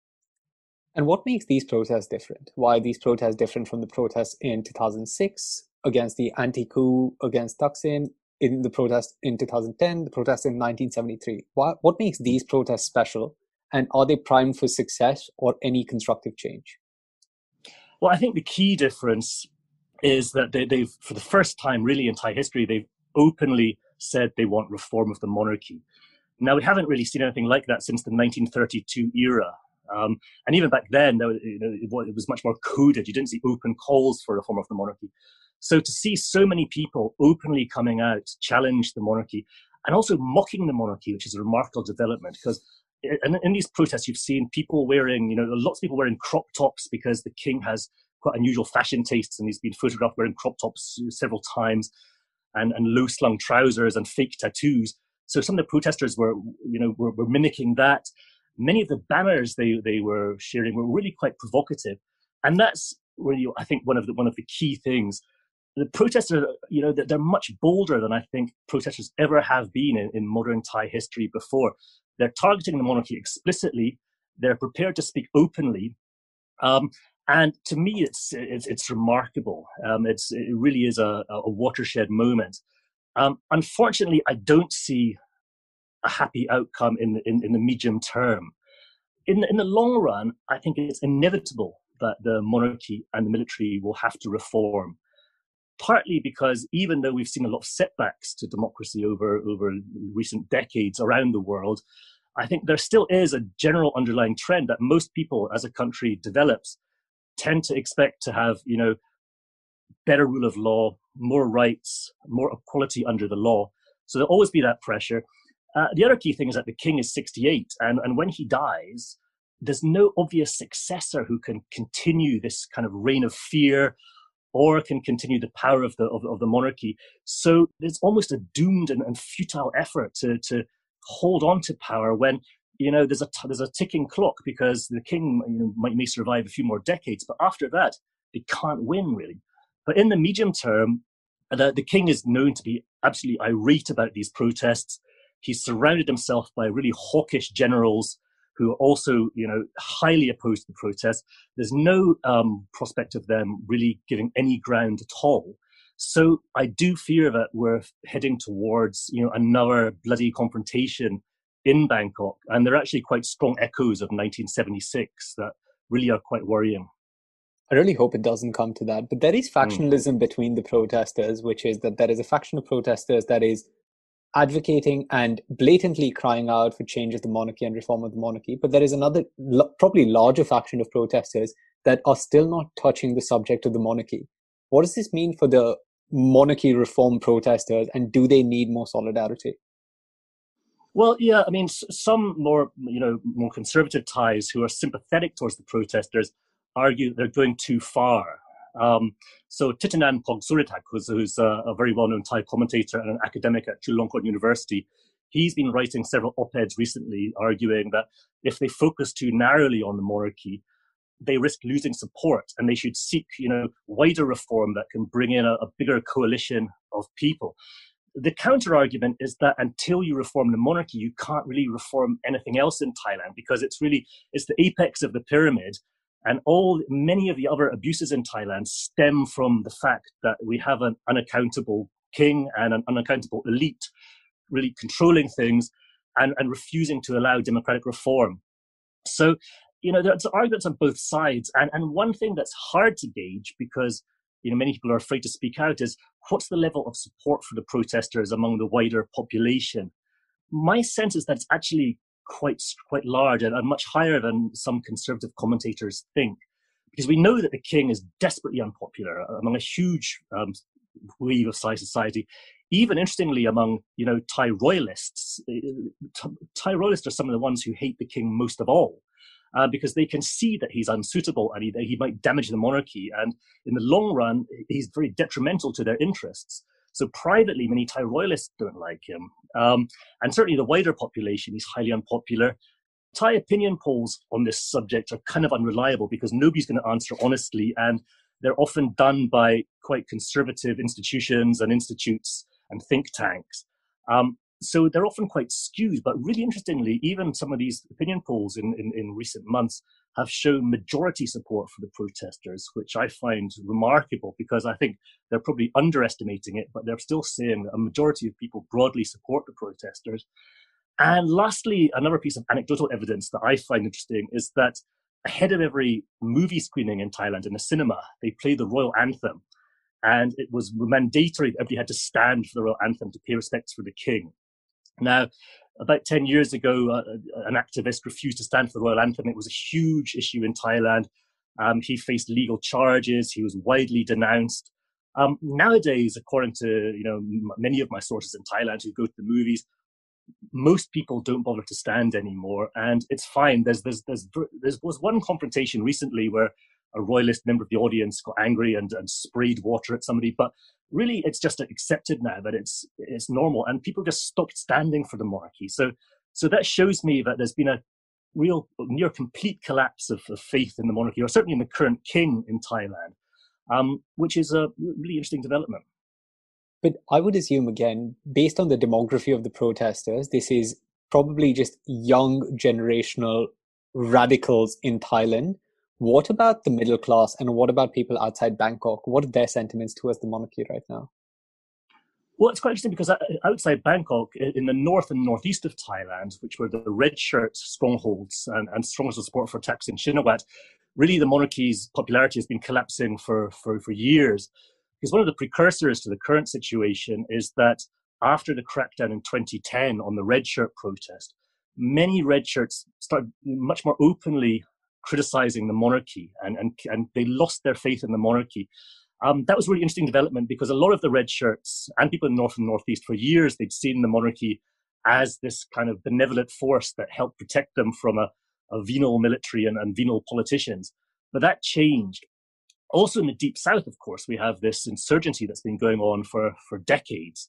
And what makes these protests different? Why are these protests different from the protests in 2006 against the anti-coup against Thaksin, in the protest in 2010, the protest in 1973? What makes these protests special? And are they primed for success or any constructive change? Well, I think the key difference is that they've, for the first time really in Thai history, they've openly said they want reform of the monarchy. Now, we haven't really seen anything like that since the 1932 era. And even back then, it was much more coded. You didn't see open calls for reform of the monarchy. So to see so many people openly coming out to challenge the monarchy and also mocking the monarchy, which is a remarkable development, because in these protests, you've seen people wearing, lots of people wearing crop tops because the king has quite unusual fashion tastes, and he's been photographed wearing crop tops several times, and low-slung trousers and fake tattoos. So some of the protesters were mimicking that. Many of the banners they were sharing were really quite provocative, and that's really, I think, one of the key things. The protesters, they're much bolder than I think protesters ever have been in modern Thai history before. They're targeting the monarchy explicitly. They're prepared to speak openly, and to me, it's remarkable. It really is a watershed moment. Unfortunately, I don't see a happy outcome in the medium term. In the long run, I think it's inevitable that the monarchy and the military will have to reform. Partly because even though we've seen a lot of setbacks to democracy over recent decades around the world, I think there still is a general underlying trend that most people, as a country develops, tend to expect to have, better rule of law, more rights, more equality under the law. So there'll always be that pressure. The other key thing is that the king is 68, and when he dies, there's no obvious successor who can continue this kind of reign of fear or can continue the power of the monarchy. So it's almost a doomed and futile effort to hold on to power when there's a ticking clock, because the king may survive a few more decades, but after that they can't win really. But in the medium term, the king is known to be absolutely irate about these protests. He's surrounded himself by really hawkish generals who are also, highly opposed to the protests. There's no prospect of them really giving any ground at all. So I do fear that we're heading towards, another bloody confrontation in Bangkok. And there are actually quite strong echoes of 1976 that really are quite worrying. I really hope it doesn't come to that. But there is factionalism between the protesters, which is that there is a faction of protesters that is advocating and blatantly crying out for change of the monarchy and reform of the monarchy. But there is another, probably larger faction of protesters that are still not touching the subject of the monarchy. What does this mean for the monarchy reform protesters, and do they need more solidarity? Well, yeah, I mean, some more conservative Thais who are sympathetic towards the protesters argue they're going too far. So Thitinan Pongsurithak, who's a very well-known Thai commentator and an academic at Chulalongkorn University, he's been writing several op-eds recently arguing that if they focus too narrowly on the monarchy, they risk losing support, and they should seek, wider reform that can bring in a bigger coalition of people. The counter-argument is that until you reform the monarchy, you can't really reform anything else in Thailand, because it's the apex of the pyramid. And many of the other abuses in Thailand stem from the fact that we have an unaccountable king and an unaccountable elite really controlling things. and refusing to allow democratic reform. So, there's arguments on both sides. And one thing that's hard to gauge, because, many people are afraid to speak out, is what's the level of support for the protesters among the wider population? My sense is that it's actually quite large and much higher than some conservative commentators think, because we know that the king is desperately unpopular among a huge wave of Thai society. Even interestingly, among Thai royalists, Thai royalists are some of the ones who hate the king most of all, because they can see that he's unsuitable and he might damage the monarchy, and in the long run, he's very detrimental to their interests. So privately, many Thai royalists don't like him, and certainly the wider population, he's highly unpopular. Thai opinion polls on this subject are kind of unreliable because nobody's going to answer honestly, and they're often done by quite conservative institutions and institutes and think tanks. So they're often quite skewed, but really interestingly, even some of these opinion polls in recent months have shown majority support for the protesters, which I find remarkable because I think they're probably underestimating it, but they're still saying that a majority of people broadly support the protesters. And lastly, another piece of anecdotal evidence that I find interesting is that ahead of every movie screening in Thailand in a cinema, they play the royal anthem. And it was mandatory that everybody had to stand for the royal anthem to pay respects for the king. Now, about 10 years ago, an activist refused to stand for the royal anthem. It was a huge issue in Thailand. He faced legal charges. He was widely denounced. Nowadays, according to many of my sources in Thailand who go to the movies, most people don't bother to stand anymore, and it's fine. There was one confrontation recently where a royalist member of the audience got angry and sprayed water at somebody, but really it's just accepted now that it's normal, and people just stopped standing for the monarchy. So that shows me that there's been a real near complete collapse of faith in the monarchy, or certainly in the current king in Thailand, which is a really interesting development. But I would assume, again, based on the demography of the protesters, this is probably just young generational radicals in Thailand. What about the middle class, and what about people outside Bangkok? What are their sentiments towards the monarchy right now? Well, it's quite interesting because outside Bangkok, in the north and northeast of Thailand, which were the red shirt strongholds and strongholds of support for Thaksin Shinawatra, really the monarchy's popularity has been collapsing for years. Because one of the precursors to the current situation is that after the crackdown in 2010 on the red shirt protest, many red shirts started much more openly criticizing the monarchy, and they lost their faith in the monarchy. That was a really interesting development because a lot of the red shirts and people in the north and northeast, for years, they'd seen the monarchy as this kind of benevolent force that helped protect them from a venal military and venal politicians. But that changed. Also in the deep south, of course, we have this insurgency that's been going on for decades.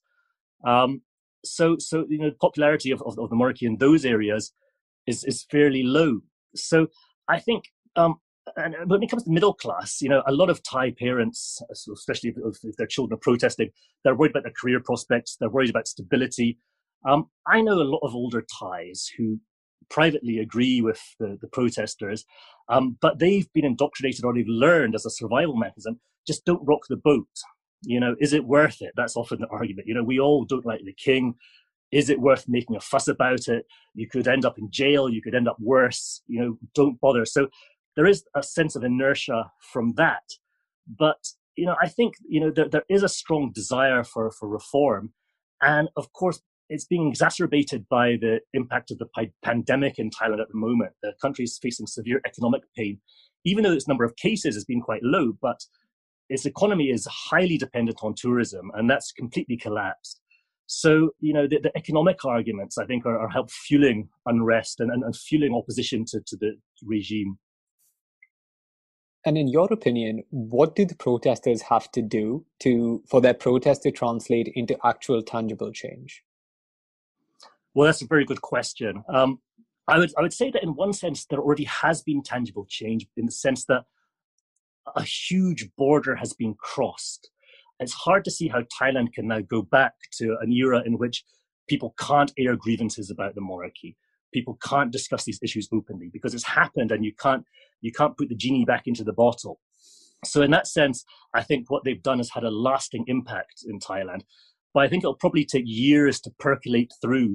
So the popularity of the monarchy in those areas is fairly low. So I think, and when it comes to middle class, a lot of Thai parents, especially if their children are protesting, they're worried about their career prospects. They're worried about stability. I know a lot of older Thais who privately agree with the protesters, but they've been indoctrinated, or they've learned as a survival mechanism, just don't rock the boat. Is it worth it? That's often the argument. We all don't like the king. Is it worth making a fuss about it? You could end up in jail. You could end up worse. Don't bother. So there is a sense of inertia from that. But, I think, there is a strong desire for reform. And of course, it's being exacerbated by the impact of the pandemic in Thailand at the moment. The country is facing severe economic pain, even though its number of cases has been quite low, but its economy is highly dependent on tourism, and that's completely collapsed. So, the economic arguments, I think, are help fueling unrest and fueling opposition to the regime. And in your opinion, what do the protesters have to do for their protest to translate into actual tangible change? Well, that's a very good question. I would say that in one sense, there already has been tangible change, in the sense that a huge border has been crossed. It's hard to see how Thailand can now go back to an era in which people can't air grievances about the monarchy. People can't discuss these issues openly because it's happened, and you can't put the genie back into the bottle. So in that sense, I think what they've done has had a lasting impact in Thailand. But I think it'll probably take years to percolate through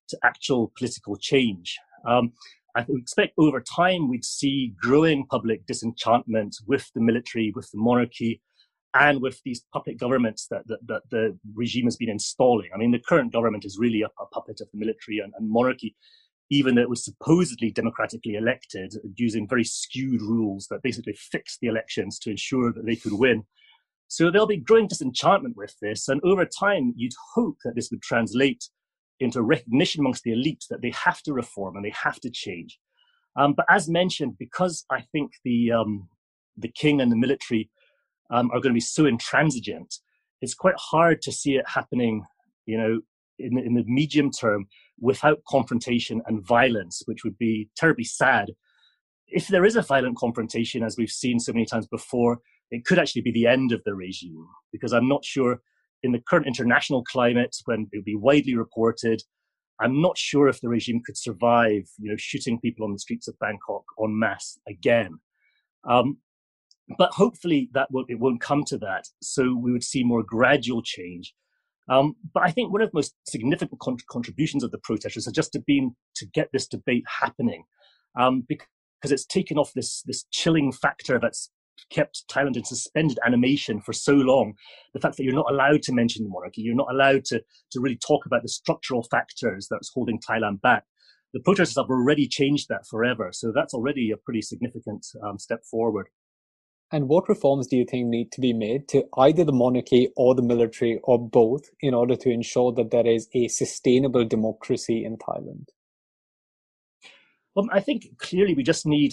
to actual political change. I expect over time we'd see growing public disenchantment with the military, with the monarchy, and with these puppet governments that the regime has been installing. I mean, the current government is really a puppet of the military and monarchy, even though it was supposedly democratically elected, using very skewed rules that basically fixed the elections to ensure that they could win. So there'll be growing disenchantment with this, and over time, you'd hope that this would translate into recognition amongst the elite that they have to reform and they have to change. But as mentioned, because I think the king and the military are going to be so intransigent, it's quite hard to see it happening, in the medium term without confrontation and violence, which would be terribly sad. If there is a violent confrontation, as we've seen so many times before, it could actually be the end of the regime, because I'm not sure in the current international climate, when it would be widely reported, I'm not sure if the regime could survive, shooting people on the streets of Bangkok en masse again. But hopefully it won't come to that. So we would see more gradual change. But I think one of the most significant contributions of the protesters has just been to get this debate happening, because it's taken off this chilling factor that's kept Thailand in suspended animation for so long. The fact that you're not allowed to mention the monarchy, you're not allowed to really talk about the structural factors that's holding Thailand back. The protesters have already changed that forever. So that's already a pretty significant step forward. And what reforms do you think need to be made to either the monarchy or the military or both in order to ensure that there is a sustainable democracy in Thailand? Well, I think clearly we just need,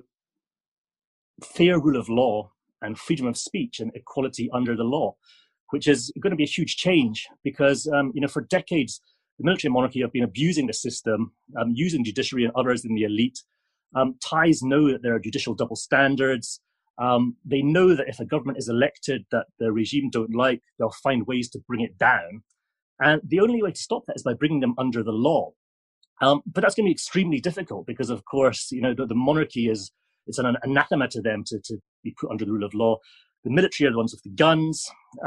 fair rule of law and freedom of speech and equality under the law, which is going to be a huge change because, for decades, the military and monarchy have been abusing the system, using judiciary and others in the elite. Thais know that there are judicial double standards. They know that if a government is elected that the regime don't like, they'll find ways to bring it down. And the only way to stop that is by bringing them under the law. But that's going to be extremely difficult because, of course, the monarchy it's an anathema to them to be put under the rule of law. The military are the ones with the guns.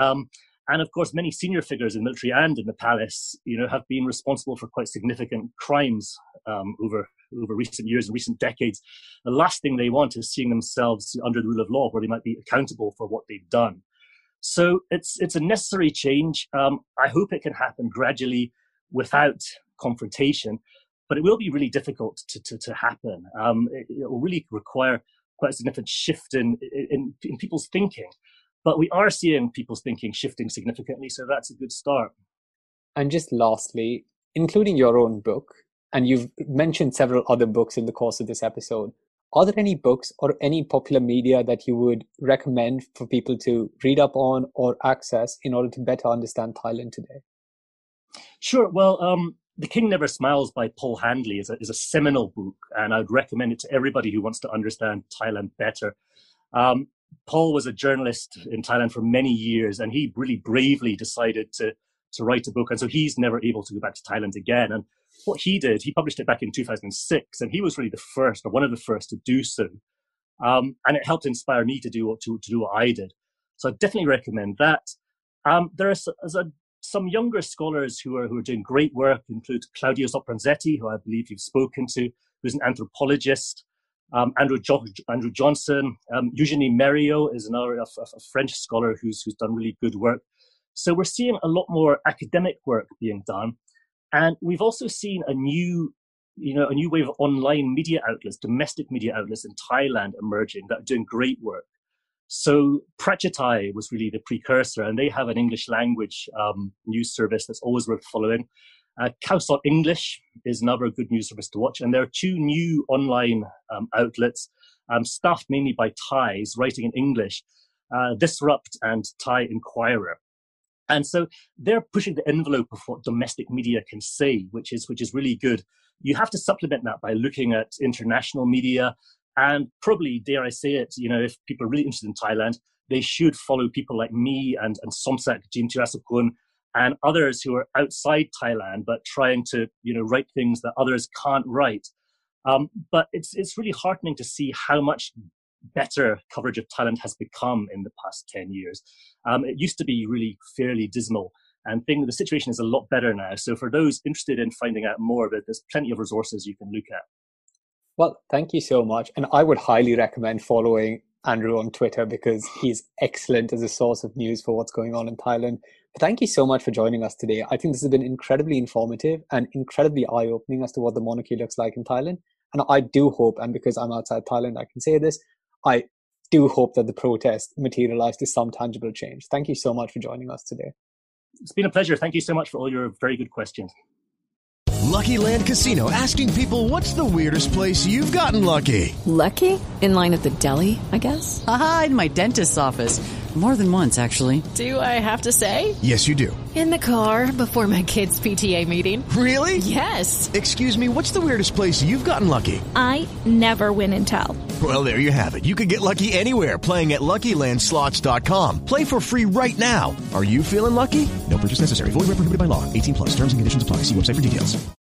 And of course, many senior figures in the military and in the palace, have been responsible for quite significant crimes over recent years and recent decades. The last thing they want is seeing themselves under the rule of law where they might be accountable for what they've done. So it's a necessary change. I hope it can happen gradually without confrontation, but it will be really difficult to happen. It will really require quite a significant shift in people's thinking. But we are seeing people's thinking shifting significantly, so that's a good start. And just lastly, including your own book, and you've mentioned several other books in the course of this episode, are there any books or any popular media that you would recommend for people to read up on or access in order to better understand Thailand today? Sure. Well, The King Never Smiles by Paul Handley is a seminal book, and I'd recommend it to everybody who wants to understand Thailand better. Paul was a journalist in Thailand for many years, and he really bravely decided to write a book. And so he's never able to go back to Thailand again. And what he did, he published it back in 2006, and he was really the first, or one of the first, to do so. And it helped inspire me to do what I did. So I definitely recommend that. There are some younger scholars who are doing great work, include Claudio Sopranzetti, who I believe you've spoken to, who's an anthropologist. Andrew Johnson, Eugenie Merriot is another a French scholar who's done really good work. So we're seeing a lot more academic work being done, and we've also seen a new wave of online media outlets, domestic media outlets in Thailand emerging that are doing great work. So Prachatai was really the precursor, and they have an English language news service that's always worth following. Khao English is another good news service to watch. And there are two new online outlets staffed mainly by Thais writing in English, Disrupt and Thai Inquirer. And so they're pushing the envelope of what domestic media can say, which is really good. You have to supplement that by looking at international media, and probably, dare I say it, if people are really interested in Thailand, they should follow people like me and Somsak Jimtirasapun, and others who are outside Thailand, but trying to, write things that others can't write. But it's really heartening to see how much better coverage of Thailand has become in the past 10 years. It used to be really fairly dismal. and the situation is a lot better now. So for those interested in finding out more about it, there's plenty of resources you can look at. Well, thank you so much. And I would highly recommend following Andrew on Twitter because he's excellent as a source of news for what's going on in Thailand. But thank you so much for joining us today. I think this has been incredibly informative and incredibly eye-opening as to what the monarchy looks like in Thailand. And I do hope, and because I'm outside Thailand, I can say this, I do hope that the protest materialize to some tangible change. Thank you so much for joining us today. It's been a pleasure. Thank you so much for all your very good questions. Lucky Land Casino, asking people, what's the weirdest place you've gotten lucky? Lucky? In line at the deli, I guess? Aha, in my dentist's office. More than once, actually. Do I have to say? Yes, you do. In the car before my kids' PTA meeting. Really? Yes. Excuse me, what's the weirdest place you've gotten lucky? I never win and tell. Well, there you have it. You can get lucky anywhere, playing at LuckyLandSlots.com. Play for free right now. Are you feeling lucky? No purchase necessary. Void where prohibited by law. 18+. Terms and conditions apply. See website for details.